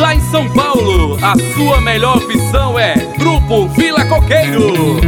Lá em São Paulo, a sua melhor opção é Grupo Vila Coqueiro.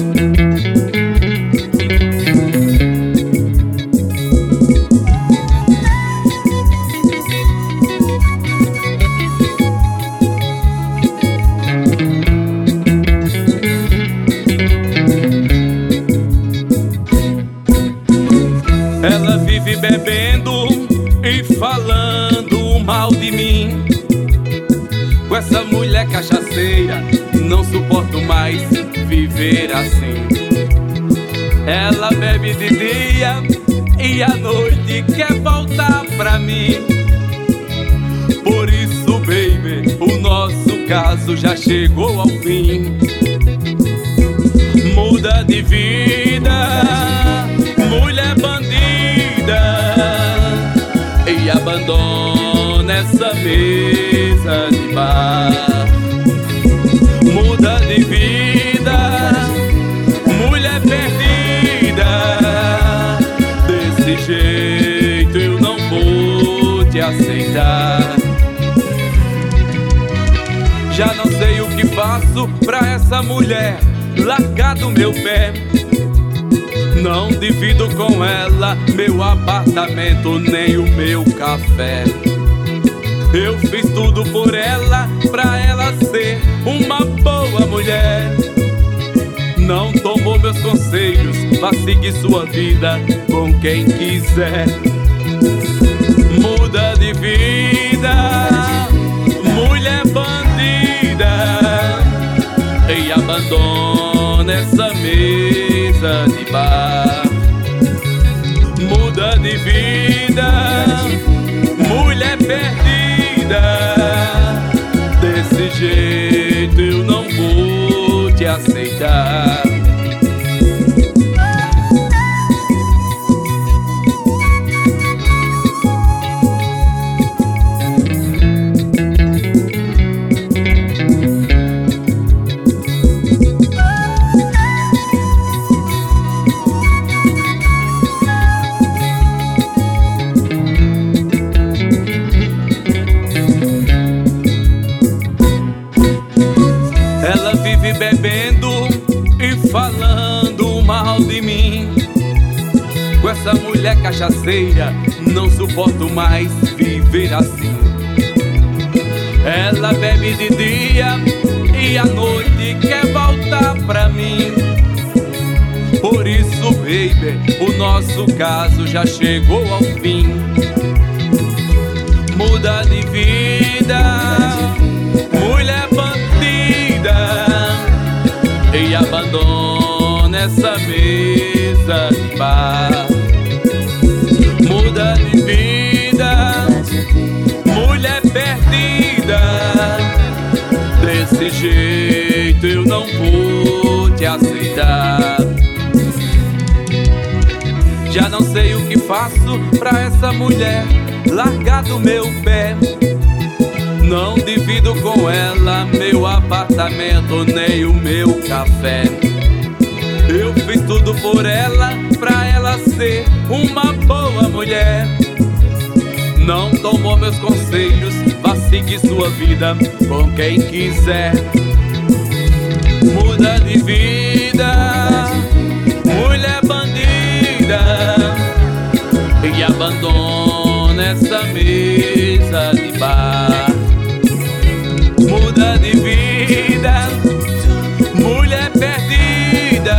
Ela vive bebendo e falando mal de mim. Com essa mulher cachaceira, não suporto mais viver assim. Ela bebe de dia e à noite quer voltar pra mim. Por isso, baby, o nosso caso já chegou ao fim. Muda de vida, mulher bandida, e abandona essa mesa de bar. Muda de vida, mulher perdida, desse jeito eu não vou te aceitar. Já não sei o que faço pra essa mulher largar do meu pé. Não divido com ela meu apartamento, nem o meu café. Eu fiz tudo por ela, pra ela ser uma boa mulher. Não tomou meus conselhos, vá seguir sua vida com quem quiser. Muda de vida, mulher bandida, e abandona essa mesa de bar. Muda de vida, mulher perdida, desse jeito eu não vou te aceitar. Ela vive bebendo e falando mal de mim. Com essa mulher cachaceira, não suporto mais viver assim. Ela bebe de dia e à noite quer voltar pra mim. Por isso, baby, o nosso caso já chegou ao fim. Muda de vida, mulher bandida, e abandona essa mesa de bar. Muda de vida, mulher perdida, desse jeito eu não vou te aceitar. Já não sei o que faço pra essa mulher largar do meu pé. Não divido com ela meu apartamento, nem o meu café. Eu fiz tudo por ela, pra ela ser uma boa mulher. Não tomou meus conselhos, vá seguir sua vida com quem quiser. Muda de vida, mulher bandida, e abandona essa mesa de bar. Muda de vida, mulher perdida,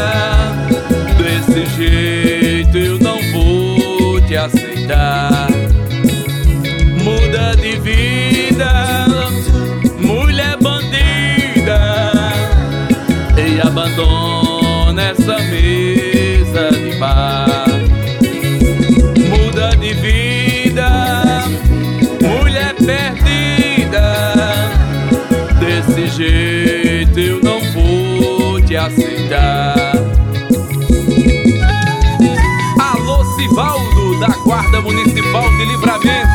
desse jeito eu não vou te aceitar. Muda de vida, mulher bandida, e abandona essa mesa de bar. Muda de vida, mulher perdida, desse jeito eu não vou te aceitar. Alô, Sivaldo, da Guarda Municipal de Livramento.